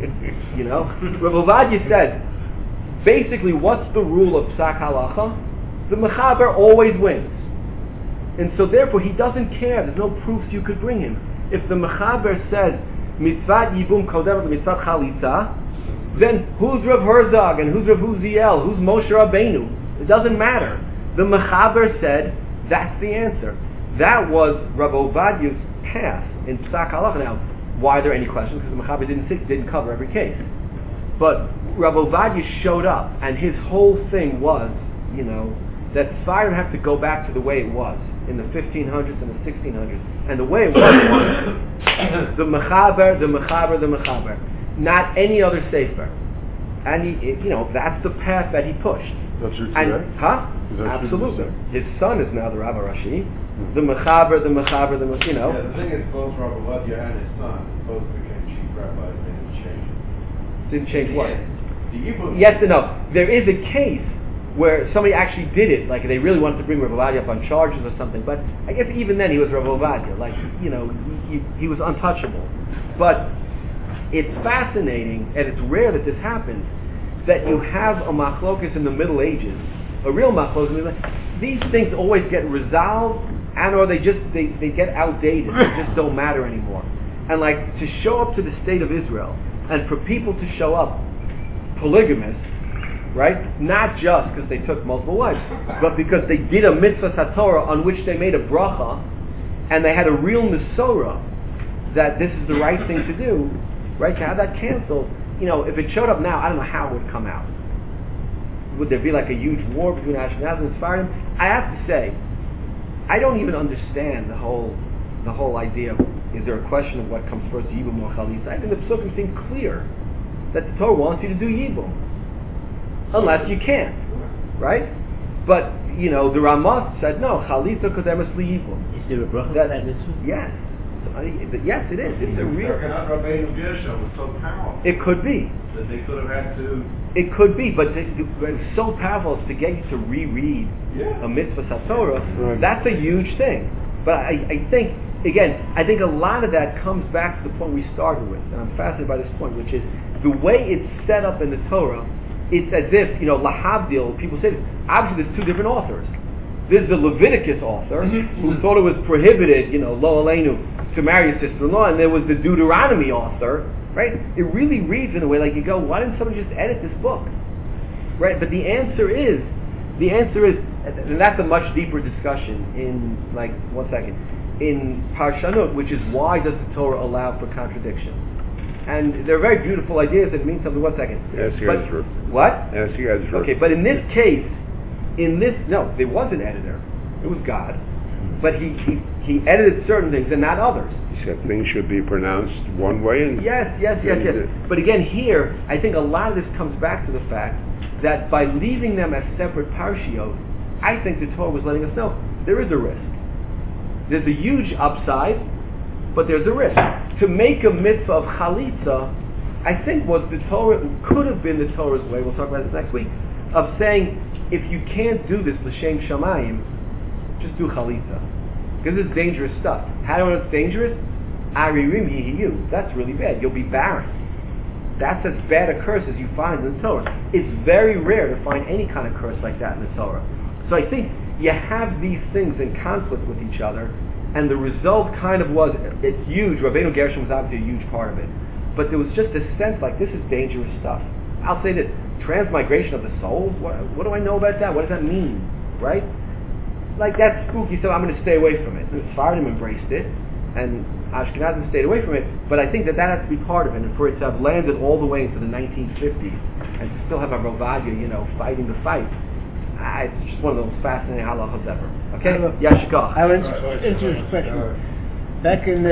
Rav Ovadia said, basically, what's the rule of Psak Halacha? The Mechaber always wins. And so therefore he doesn't care, there's no proofs you could bring him. If the Mechaber says, Mitzvat Yibum Kodev Mitzvat Chalitza, then who's Rav Herzog, and who's Rav Uziel, who's Moshe Rabbeinu? It doesn't matter. The Mechaber said, that's the answer. That was Rav Ovadia's path in Psak Halacha. Now, why are there any questions? Because the Mechaber didn't cover every case. But Rav Ovadia showed up, and his whole thing was, that Sfarim have to go back to the way it was in the 1500s and the 1600s. And the way it was the Mechaber, the Mechaber, the Mechaber. Not any other Sefer. And that's the path that he pushed. That's your Absolutely. His son is now the Rabbi Rashi. The Mechaber, the Mechaber, the Mechaber. Yeah, the thing is, both Rabbi Ovadia and his son both became chief rabbis. They didn't change it. Didn't change what? The Yibum. Yes and no. There is a case where somebody actually did it, like they really wanted to bring Rav Ovadia up on charges or something. But I guess even then he was Rav Ovadia. Like, he was untouchable. But it's fascinating, and it's rare that this happens, that you have a machlokas in the Middle Ages, a real machlokas in the Middle Ages. These things always get resolved, or they get outdated. They just don't matter anymore. And like, to show up to the state of Israel, and for people to show up polygamous, right? Not just because they took multiple wives, but because they did a mitzvah satorah on which they made a bracha, and they had a real mesorah that this is the right thing to do, right? To have that canceled, if it showed up now, I don't know how it would come out. Would there be like a huge war between Ashkenazim and Sfarim? I have to say, I don't even understand the whole idea of, is there a question of what comes first, Yibum or Chalitza? I think the Psukim seem clear that the Torah wants you to do Yibum. Unless you can't, right? But, the Ramah said, no, Chalitza Kodemus Li-Yibum. Is there a bracha for that mitzvah? Yes. Yes, it is. It's a real... It could be. That they could have had to... It could be, but it's so powerful to get you to reread a mitzvah satorah. Right. That's a huge thing. But I think a lot of that comes back to the point we started with, and I'm fascinated by this point, which is the way it's set up in the Torah. It's as if, lahavdil, people say this, obviously there's two different authors. There's the Leviticus author, who thought it was prohibited, lo aleinu, to marry your sister-in-law, and there was the Deuteronomy author, right? It really reads in a way like you go, why didn't somebody just edit this book? Right, but the answer is, and that's a much deeper discussion in, in Parshanut, which is why does the Torah allow for contradiction? And they're very beautiful ideas that mean something. 1 second. Ask But- Ezra. What? Ask Ezra. Okay, but in this case, no, there was an editor. It was God. But he edited certain things and not others. He said things should be pronounced one way and Yes. But again, here, I think a lot of this comes back to the fact that by leaving them as separate parshiot, I think the Torah was letting us know there is a risk. There's a huge upside, but there's a risk. To make a mitzvah of chalitza, I think could have been the Torah's way, we'll talk about this next week, of saying, if you can't do this l'shem shamayim, just do chalitza. Because this is dangerous stuff. How do I know it's dangerous? Aririm yihiyu. That's really bad. You'll be barren. That's as bad a curse as you find in the Torah. It's very rare to find any kind of curse like that in the Torah. So I think you have these things in conflict with each other, and the result kind of was, it's huge. Rabbeinu Gershom was obviously a huge part of it. But there was just a sense like, this is dangerous stuff. I'll say this, transmigration of the souls, what do I know about that? What does that mean? Right? Like, that's spooky, so I'm going to stay away from it. The Sephardim embraced it, and Ashkenazim stayed away from it, but I think that has to be part of it, and for it to have landed all the way into the 1950s, and to still have a Rovadia, fighting the fight, it's just one of those fascinating halachas ever. Okay? Yashikah. I have an interesting question. Back in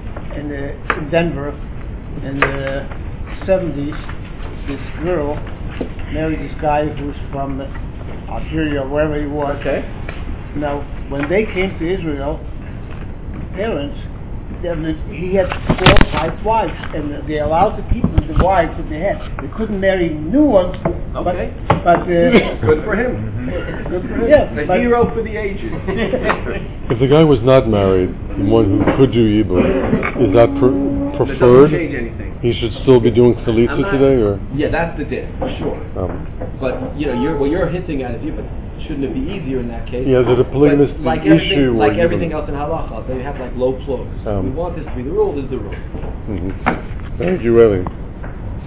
Denver, in the 70s, this girl married this guy who's from Algeria, wherever he was. Okay. Now, when they came to Israel, parents, he had 4 or 5 wives, and they're allowed to keep the wives that they had. They couldn't marry new ones. Okay. But Good for him. good for him. Yeah, The but- hero for the ages. If the guy was not married, the one who could do Yibum, is that That doesn't preferred? change anything. He should still be doing I'm chalitza not- today, or? Yeah, that's the din, for sure. But what you're hinting at is, but shouldn't it be easier in that case? Yeah, is it a polygamous But like issue? Like or everything else in halacha, they have like low plugs. We want this to be the rule. This is the rule. Mhm. Thank you, Eli.